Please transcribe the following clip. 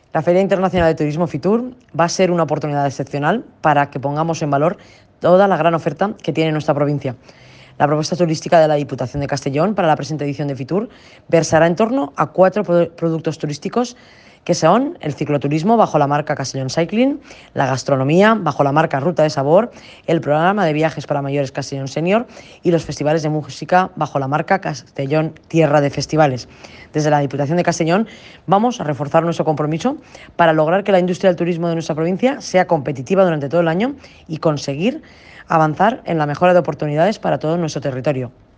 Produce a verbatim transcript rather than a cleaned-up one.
La Feria Internacional de Turismo Fitur va a ser una oportunidad excepcional para que pongamos en valor toda la gran oferta que tiene nuestra provincia. La propuesta turística de la Diputación de Castellón para la presente edición de Fitur versará en torno a cuatro productos turísticos que son el cicloturismo bajo la marca Castellón Cycling, la gastronomía bajo la marca Ruta de Sabor, el programa de viajes para mayores Castellón Senior y los festivales de música bajo la marca Castellón Tierra de Festivales. Desde la Diputación de Castellón vamos a reforzar nuestro compromiso para lograr que la industria del turismo de nuestra provincia sea competitiva durante todo el año y conseguir avanzar en la mejora de oportunidades para todo nuestro territorio.